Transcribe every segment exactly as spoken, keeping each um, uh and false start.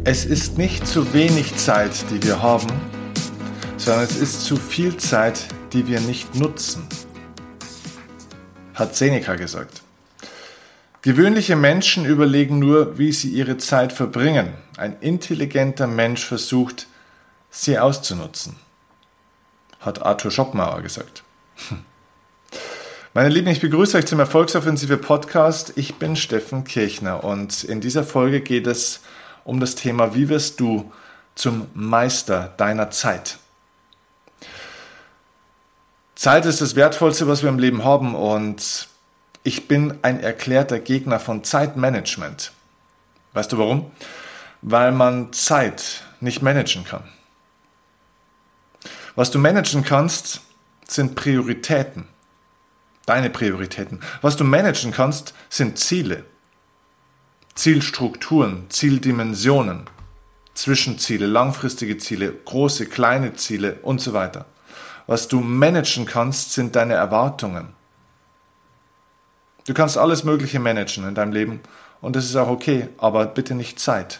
Es ist nicht zu wenig Zeit, die wir haben, sondern es ist zu viel Zeit, die wir nicht nutzen, hat Seneca gesagt. Gewöhnliche Menschen überlegen nur, wie sie ihre Zeit verbringen. Ein intelligenter Mensch versucht, sie auszunutzen, hat Arthur Schopenhauer gesagt. Meine Lieben, ich begrüße euch zum Erfolgsoffensive Podcast. Ich bin Steffen Kirchner und in dieser Folge geht es um das Thema, wie wirst du zum Meister deiner Zeit? Zeit ist das Wertvollste, was wir im Leben haben, und ich bin ein erklärter Gegner von Zeitmanagement. Weißt du warum? Weil man Zeit nicht managen kann. Was du managen kannst, sind Prioritäten. Deine Prioritäten. Was du managen kannst, sind Ziele. Zielstrukturen, Zieldimensionen, Zwischenziele, langfristige Ziele, große, kleine Ziele und so weiter. Was du managen kannst, sind deine Erwartungen. Du kannst alles Mögliche managen in deinem Leben und das ist auch okay, aber bitte nicht Zeit.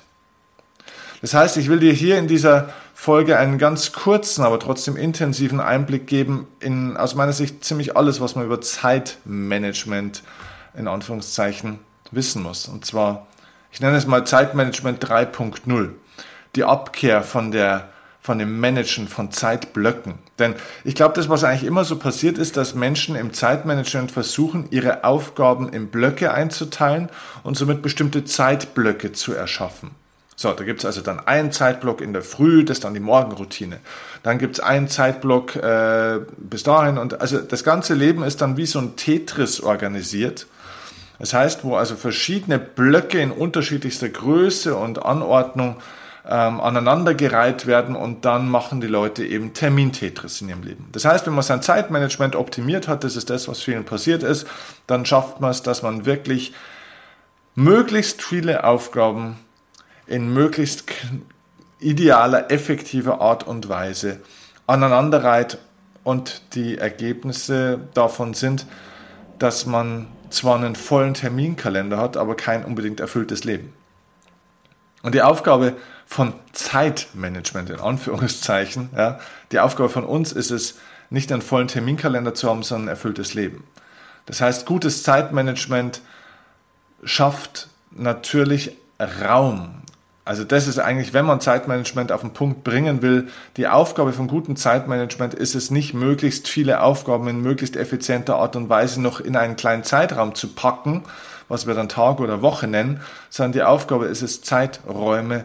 Das heißt, ich will dir hier in dieser Folge einen ganz kurzen, aber trotzdem intensiven Einblick geben in aus meiner Sicht ziemlich alles, was man über Zeitmanagement in Anführungszeichen wissen muss. Und zwar, ich nenne es mal Zeitmanagement drei Punkt null. Die Abkehr von der von dem Managen von Zeitblöcken. Denn ich glaube, das, was eigentlich immer so passiert ist, dass Menschen im Zeitmanagement versuchen, ihre Aufgaben in Blöcke einzuteilen und somit bestimmte Zeitblöcke zu erschaffen. So, da gibt es also dann einen Zeitblock in der Früh, das ist dann die Morgenroutine. Dann gibt es einen Zeitblock äh, bis dahin. Und also das ganze Leben ist dann wie so ein Tetris organisiert. Das heißt, wo also verschiedene Blöcke in unterschiedlichster Größe und Anordnung ähm, aneinandergereiht werden und dann machen die Leute eben Termin-Tetris in ihrem Leben. Das heißt, wenn man sein Zeitmanagement optimiert hat, das ist das, was vielen passiert ist, dann schafft man es, dass man wirklich möglichst viele Aufgaben in möglichst idealer, effektiver Art und Weise aneinanderreiht und die Ergebnisse davon sind, dass man zwar einen vollen Terminkalender hat, aber kein unbedingt erfülltes Leben. Und die Aufgabe von Zeitmanagement, in Anführungszeichen, ja, die Aufgabe von uns ist es, nicht einen vollen Terminkalender zu haben, sondern ein erfülltes Leben. Das heißt, gutes Zeitmanagement schafft natürlich Raum. Also das ist eigentlich, wenn man Zeitmanagement auf den Punkt bringen will, die Aufgabe von gutem Zeitmanagement ist es nicht, möglichst viele Aufgaben in möglichst effizienter Art und Weise noch in einen kleinen Zeitraum zu packen, was wir dann Tag oder Woche nennen, sondern die Aufgabe ist es, Zeiträume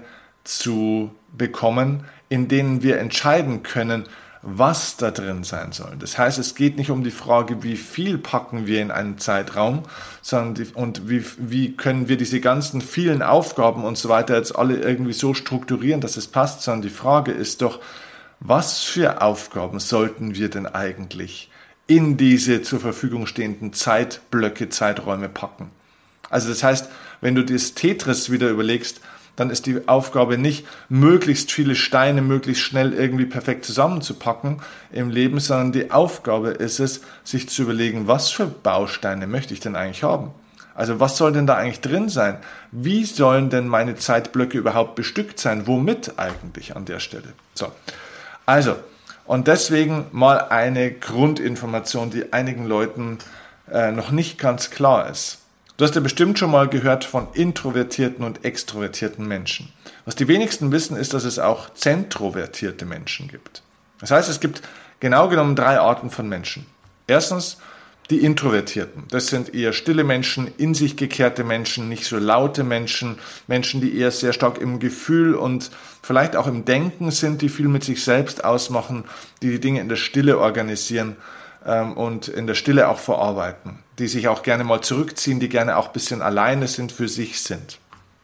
zu bekommen, in denen wir entscheiden können, was da drin sein soll. Das heißt, es geht nicht um die Frage, wie viel packen wir in einen Zeitraum, sondern die, und wie, wie können wir diese ganzen vielen Aufgaben und so weiter jetzt alle irgendwie so strukturieren, dass es passt, sondern die Frage ist doch, was für Aufgaben sollten wir denn eigentlich in diese zur Verfügung stehenden Zeitblöcke, Zeiträume packen? Also das heißt, wenn du das Tetris wieder überlegst, dann ist die Aufgabe nicht, möglichst viele Steine möglichst schnell irgendwie perfekt zusammenzupacken im Leben, sondern die Aufgabe ist es, sich zu überlegen, was für Bausteine möchte ich denn eigentlich haben? Also was soll denn da eigentlich drin sein? Wie sollen denn meine Zeitblöcke überhaupt bestückt sein? Womit eigentlich an der Stelle? So, also, und deswegen mal eine Grundinformation, die einigen Leuten äh, noch nicht ganz klar ist. Du hast ja bestimmt schon mal gehört von introvertierten und extrovertierten Menschen. Was die wenigsten wissen, ist, dass es auch zentrovertierte Menschen gibt. Das heißt, es gibt genau genommen drei Arten von Menschen. Erstens die Introvertierten. Das sind eher stille Menschen, in sich gekehrte Menschen, nicht so laute Menschen, Menschen, die eher sehr stark im Gefühl und vielleicht auch im Denken sind, die viel mit sich selbst ausmachen, die die Dinge in der Stille organisieren und in der Stille auch verarbeiten, die sich auch gerne mal zurückziehen, die gerne auch ein bisschen alleine sind, für sich sind.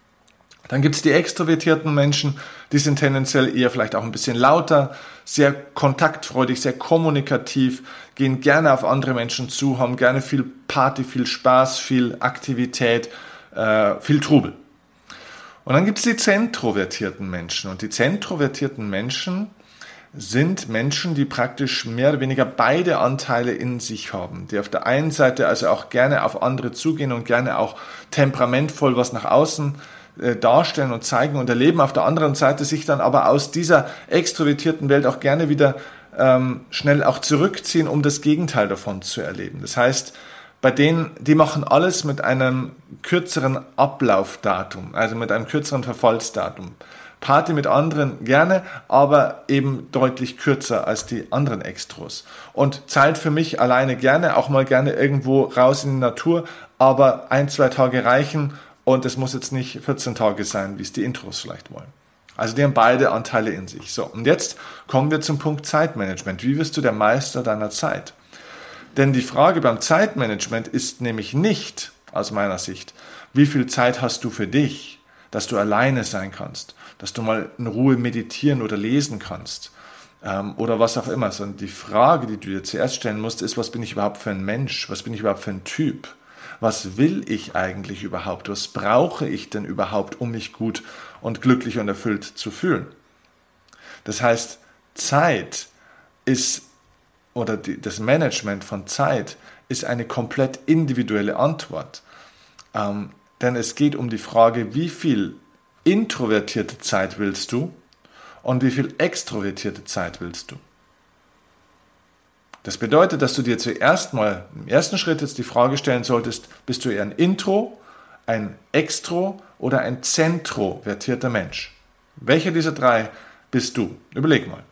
Dann gibt es die extrovertierten Menschen, die sind tendenziell eher vielleicht auch ein bisschen lauter, sehr kontaktfreudig, sehr kommunikativ, gehen gerne auf andere Menschen zu, haben gerne viel Party, viel Spaß, viel Aktivität, äh, viel Trubel. Und dann gibt es die zentrovertierten Menschen. Und die zentrovertierten Menschen sind Menschen, die praktisch mehr oder weniger beide Anteile in sich haben, die auf der einen Seite also auch gerne auf andere zugehen und gerne auch temperamentvoll was nach außen äh, darstellen und zeigen und erleben, auf der anderen Seite sich dann aber aus dieser extrovertierten Welt auch gerne wieder ähm, schnell auch zurückziehen, um das Gegenteil davon zu erleben. Das heißt, bei denen, die machen alles mit einem kürzeren Ablaufdatum, also mit einem kürzeren Verfallsdatum. Party mit anderen gerne, aber eben deutlich kürzer als die anderen Extros. Und Zeit für mich alleine gerne, auch mal gerne irgendwo raus in die Natur, aber ein, zwei Tage reichen und es muss jetzt nicht vierzehn Tage sein, wie es die Intros vielleicht wollen. Also die haben beide Anteile in sich. So, und jetzt kommen wir zum Punkt Zeitmanagement. Wie wirst du der Meister deiner Zeit? Denn die Frage beim Zeitmanagement ist nämlich nicht, aus meiner Sicht, wie viel Zeit hast du für dich, dass du alleine sein kannst, dass du mal in Ruhe meditieren oder lesen kannst ähm, oder was auch immer, sondern die Frage, die du dir zuerst stellen musst, ist, was bin ich überhaupt für ein Mensch, was bin ich überhaupt für ein Typ, was will ich eigentlich überhaupt, was brauche ich denn überhaupt, um mich gut und glücklich und erfüllt zu fühlen. Das heißt, Zeit ist oder die, das Management von Zeit ist eine komplett individuelle Antwort. Ähm, denn es geht um die Frage, wie viel introvertierte Zeit willst du und wie viel extrovertierte Zeit willst du. Das bedeutet, dass du dir zuerst mal im ersten Schritt jetzt die Frage stellen solltest, bist du eher ein Intro, ein Extro oder ein zentrovertierter Mensch? Welcher dieser drei bist du? Überleg mal.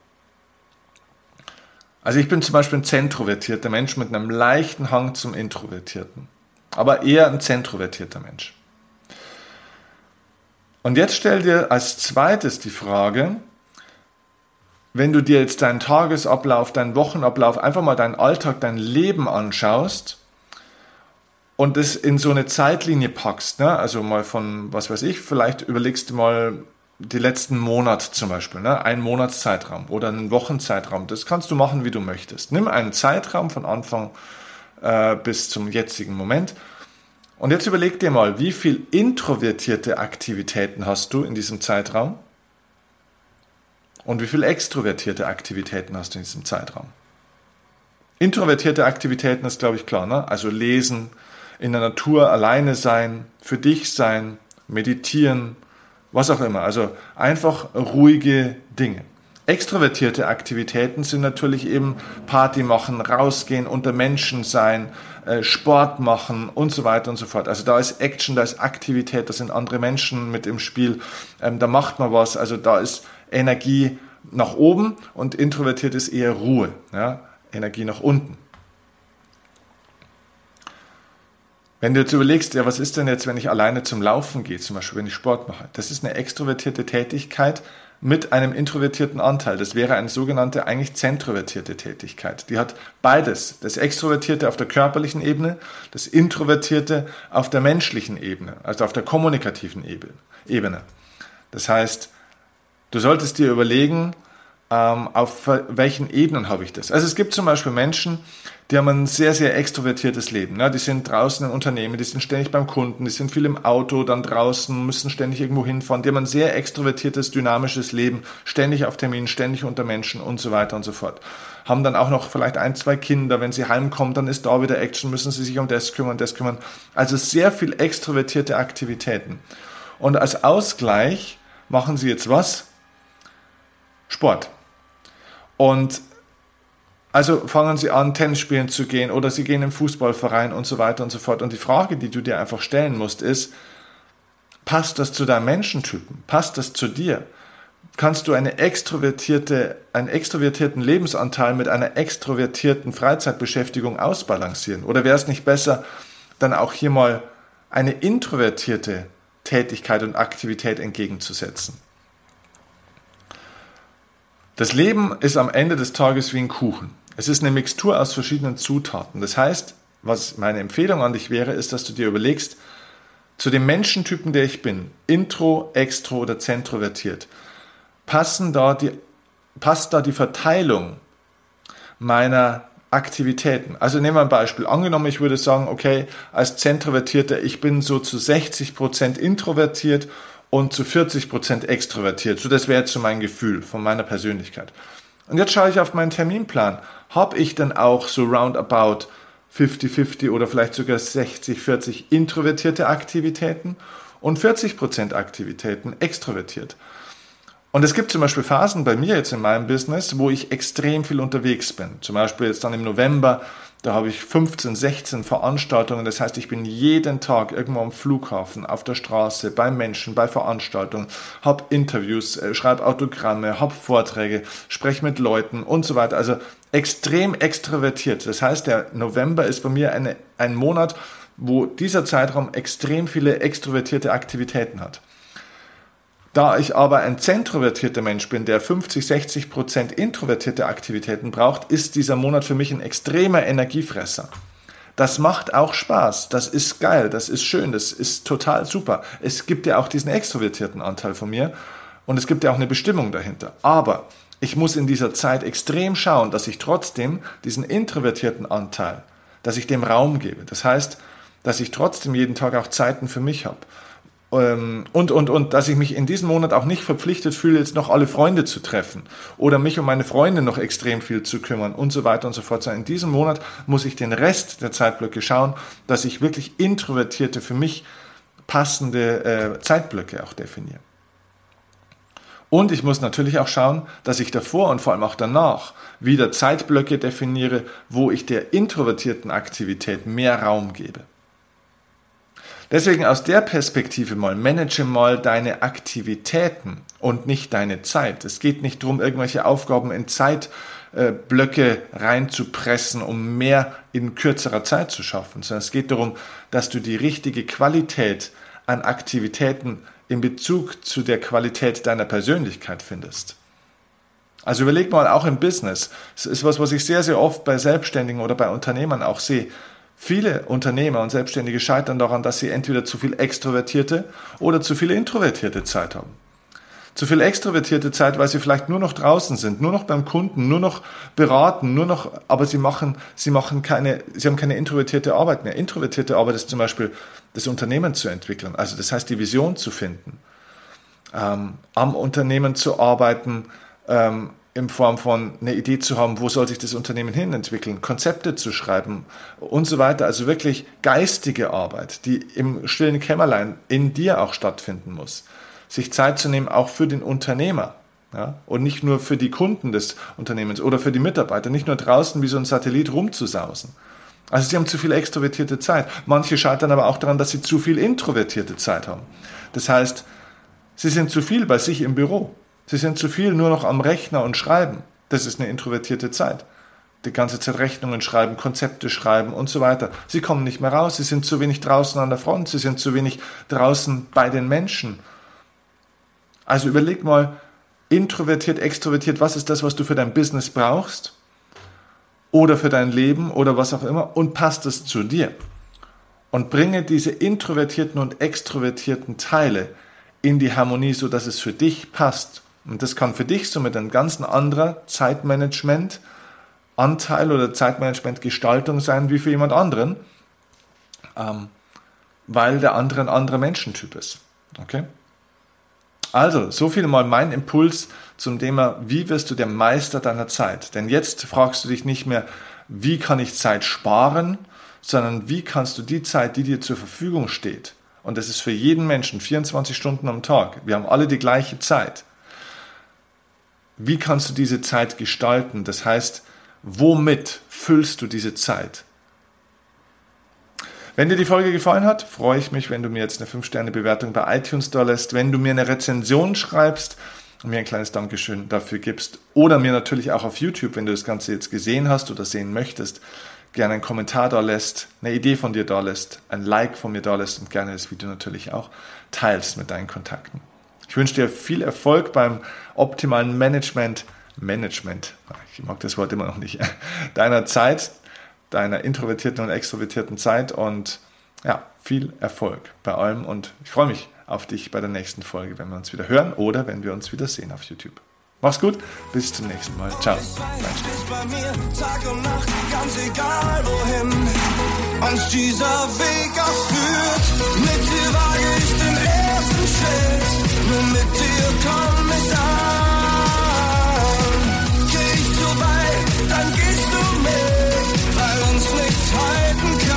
Also ich bin zum Beispiel ein zentrovertierter Mensch mit einem leichten Hang zum Introvertierten, aber eher ein zentrovertierter Mensch. Und jetzt stell dir als zweites die Frage, wenn du dir jetzt deinen Tagesablauf, deinen Wochenablauf, einfach mal deinen Alltag, dein Leben anschaust und das in so eine Zeitlinie packst, ne? Also mal von, was weiß ich, vielleicht überlegst du mal die letzten Monate zum Beispiel, ne? Einen Monatszeitraum oder einen Wochenzeitraum, das kannst du machen, wie du möchtest. Nimm einen Zeitraum von Anfang äh, bis zum jetzigen Moment und jetzt überleg dir mal, wie viel introvertierte Aktivitäten hast du in diesem Zeitraum und wie viel extrovertierte Aktivitäten hast du in diesem Zeitraum. Introvertierte Aktivitäten ist, glaube ich, klar, ne? Also lesen, in der Natur alleine sein, für dich sein, meditieren, was auch immer. Also einfach ruhige Dinge. Extrovertierte Aktivitäten sind natürlich eben Party machen, rausgehen, unter Menschen sein, Sport machen und so weiter und so fort. Also da ist Action, da ist Aktivität, da sind andere Menschen mit im Spiel, da macht man was, also da ist Energie nach oben und introvertiert ist eher Ruhe, ja? Energie nach unten. Wenn du jetzt überlegst, ja, was ist denn jetzt, wenn ich alleine zum Laufen gehe, zum Beispiel, wenn ich Sport mache? Das ist eine extrovertierte Tätigkeit mit einem introvertierten Anteil. Das wäre eine sogenannte eigentlich zentrovertierte Tätigkeit. Die hat beides, das Extrovertierte auf der körperlichen Ebene, das Introvertierte auf der menschlichen Ebene, also auf der kommunikativen Ebene. Das heißt, du solltest dir überlegen, auf welchen Ebenen habe ich das. Also es gibt zum Beispiel Menschen, die haben ein sehr, sehr extrovertiertes Leben. Die sind draußen in Unternehmen, die sind ständig beim Kunden, die sind viel im Auto, dann draußen, müssen ständig irgendwo hinfahren. Die haben ein sehr extrovertiertes, dynamisches Leben, ständig auf Terminen, ständig unter Menschen und so weiter und so fort. Haben dann auch noch vielleicht ein, zwei Kinder. Wenn sie heimkommen, dann ist da wieder Action, müssen sie sich um das kümmern, das kümmern. Also sehr viel extrovertierte Aktivitäten. Und als Ausgleich machen sie jetzt was? Sport. Und also fangen sie an, Tennis spielen zu gehen oder sie gehen im Fußballverein und so weiter und so fort. Und die Frage, die du dir einfach stellen musst, ist, passt das zu deinem Menschentypen? Passt das zu dir? Kannst du eine extrovertierte, einen extrovertierten Lebensanteil mit einer extrovertierten Freizeitbeschäftigung ausbalancieren? Oder wäre es nicht besser, dann auch hier mal eine introvertierte Tätigkeit und Aktivität entgegenzusetzen? Das Leben ist am Ende des Tages wie ein Kuchen. Es ist eine Mixtur aus verschiedenen Zutaten. Das heißt, was meine Empfehlung an dich wäre, ist, dass du dir überlegst, zu dem Menschentypen, der ich bin, intro, extro oder zentrovertiert, passen da die, passt da die Verteilung meiner Aktivitäten. Also nehmen wir ein Beispiel. Angenommen, ich würde sagen, okay, als Zentrovertierter, ich bin so zu sechzig Prozent introvertiert und zu vierzig Prozent extrovertiert. So, das wäre jetzt so mein Gefühl von meiner Persönlichkeit. Und jetzt schaue ich auf meinen Terminplan. Habe ich dann auch so roundabout fünfzig fünfzig oder vielleicht sogar sechzig vierzig introvertierte Aktivitäten? und vierzig Prozent Aktivitäten extrovertiert. Und es gibt zum Beispiel Phasen bei mir jetzt in meinem Business, wo ich extrem viel unterwegs bin. Zum Beispiel jetzt dann im November, da habe ich fünfzehn, sechzehn Veranstaltungen. Das heißt, ich bin jeden Tag irgendwo am Flughafen, auf der Straße, bei Menschen, bei Veranstaltungen, habe Interviews, schreibe Autogramme, habe Vorträge, spreche mit Leuten und so weiter. Also extrem extrovertiert. Das heißt, der November ist bei mir eine, ein Monat, wo dieser Zeitraum extrem viele extrovertierte Aktivitäten hat. Da ich aber ein zentrovertierter Mensch bin, der fünfzig, sechzig Prozent introvertierte Aktivitäten braucht, ist dieser Monat für mich ein extremer Energiefresser. Das macht auch Spaß, das ist geil, das ist schön, das ist total super. Es gibt ja auch diesen extrovertierten Anteil von mir und es gibt ja auch eine Bestimmung dahinter. Aber ich muss in dieser Zeit extrem schauen, dass ich trotzdem diesen introvertierten Anteil, dass ich dem Raum gebe. Das heißt, dass ich trotzdem jeden Tag auch Zeiten für mich habe. Und, und, und, dass ich mich in diesem Monat auch nicht verpflichtet fühle, jetzt noch alle Freunde zu treffen oder mich um meine Freunde noch extrem viel zu kümmern und so weiter und so fort. In diesem Monat muss ich den Rest der Zeitblöcke schauen, dass ich wirklich introvertierte, für mich passende äh, Zeitblöcke auch definiere. Und ich muss natürlich auch schauen, dass ich davor und vor allem auch danach wieder Zeitblöcke definiere, wo ich der introvertierten Aktivität mehr Raum gebe. Deswegen aus der Perspektive mal, manage mal deine Aktivitäten und nicht deine Zeit. Es geht nicht darum, irgendwelche Aufgaben in Zeitblöcke reinzupressen, um mehr in kürzerer Zeit zu schaffen, sondern es geht darum, dass du die richtige Qualität an Aktivitäten in Bezug zu der Qualität deiner Persönlichkeit findest. Also überleg mal, auch im Business, das ist was, was ich sehr, sehr oft bei Selbstständigen oder bei Unternehmern auch sehe. Viele Unternehmer und Selbstständige scheitern daran, dass sie entweder zu viel extrovertierte oder zu viel introvertierte Zeit haben. Zu viel extrovertierte Zeit, weil sie vielleicht nur noch draußen sind, nur noch beim Kunden, nur noch beraten, nur noch, aber sie machen, sie machen keine, sie haben keine introvertierte Arbeit mehr. Introvertierte Arbeit ist zum Beispiel, das Unternehmen zu entwickeln, also das heißt, die Vision zu finden, ähm, am Unternehmen zu arbeiten, ähm, in Form von eine Idee zu haben, wo soll sich das Unternehmen hin entwickeln, Konzepte zu schreiben und so weiter. Also wirklich geistige Arbeit, die im stillen Kämmerlein in dir auch stattfinden muss. Sich Zeit zu nehmen, auch für den Unternehmer, ja, und nicht nur für die Kunden des Unternehmens oder für die Mitarbeiter, nicht nur draußen wie so ein Satellit rumzusausen. Also sie haben zu viel extrovertierte Zeit. Manche scheitern aber auch daran, dass sie zu viel introvertierte Zeit haben. Das heißt, sie sind zu viel bei sich im Büro. Sie sind zu viel nur noch am Rechner und schreiben. Das ist eine introvertierte Zeit. Die ganze Zeit Rechnungen schreiben, Konzepte schreiben und so weiter. Sie kommen nicht mehr raus, sie sind zu wenig draußen an der Front, sie sind zu wenig draußen bei den Menschen. Also überleg mal, introvertiert, extrovertiert, was ist das, was du für dein Business brauchst? Oder für dein Leben oder was auch immer, und passt es zu dir. Und bringe diese introvertierten und extrovertierten Teile in die Harmonie, so dass es für dich passt. Und das kann für dich somit ein ganz anderer Zeitmanagement-Anteil oder Zeitmanagement-Gestaltung sein wie für jemand anderen, ähm, weil der andere ein anderer Menschentyp ist. Okay? Also, so viel mal mein Impuls zum Thema, wie wirst du der Meister deiner Zeit? Denn jetzt fragst du dich nicht mehr, wie kann ich Zeit sparen, sondern wie kannst du die Zeit, die dir zur Verfügung steht, und das ist für jeden Menschen vierundzwanzig Stunden am Tag, wir haben alle die gleiche Zeit, wie kannst du diese Zeit gestalten? Das heißt, womit füllst du diese Zeit? Wenn dir die Folge gefallen hat, freue ich mich, wenn du mir jetzt eine fünf Sterne Bewertung bei iTunes da lässt, wenn du mir eine Rezension schreibst und mir ein kleines Dankeschön dafür gibst, oder mir natürlich auch auf YouTube, wenn du das Ganze jetzt gesehen hast oder sehen möchtest, gerne einen Kommentar da lässt, eine Idee von dir da lässt, ein Like von mir da lässt und gerne das Video natürlich auch teilst mit deinen Kontakten. Ich wünsche dir viel Erfolg beim optimalen Management, Management, ich mag das Wort immer noch nicht, deiner Zeit, deiner introvertierten und extrovertierten Zeit, und ja, viel Erfolg bei allem, und ich freue mich auf dich bei der nächsten Folge, wenn wir uns wieder hören oder wenn wir uns wieder sehen auf YouTube. Mach's gut, bis zum nächsten Mal. Ciao. Bei mir, Tag und Nacht, ganz egal wohin uns dieser Weg auch führt. Mit dir wage ich den ersten Schritt, nur mit dir komm ich an. Geh ich zu weit, dann gehst du mit, weil uns nichts halten kann.